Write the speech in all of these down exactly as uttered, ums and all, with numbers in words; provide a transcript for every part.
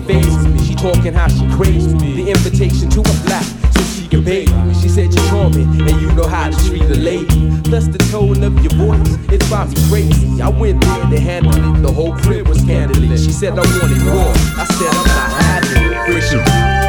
phase me. She talking how she craves me. The invitation to a flat so she can bathe me. She said you're charming and you know how to treat a lady. Plus the tone of your voice, it drives me crazy. I went there to handle it, the whole crib was candlelit. She said I wanted more, I said I'm not having it. Friction.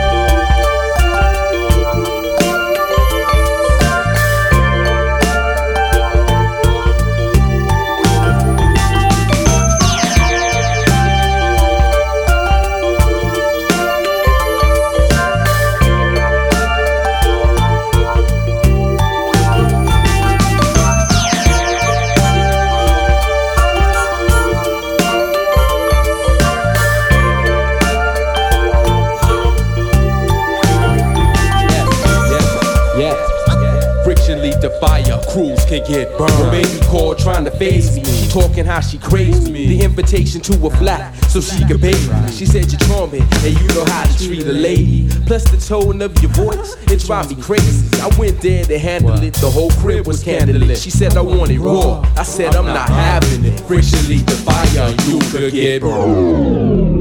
The fire, crews can get burned. Her baby called trying to phase me. She talking how she craves me. The invitation to a flat so she can bathe me. She said you're charming and you know how to treat a lady. Plus the tone of your voice, it drives me crazy. I went there to handle it, the whole crib was candlelit. She said I want it raw, I said I'm not having it. Friction lead the fire, you could get burned.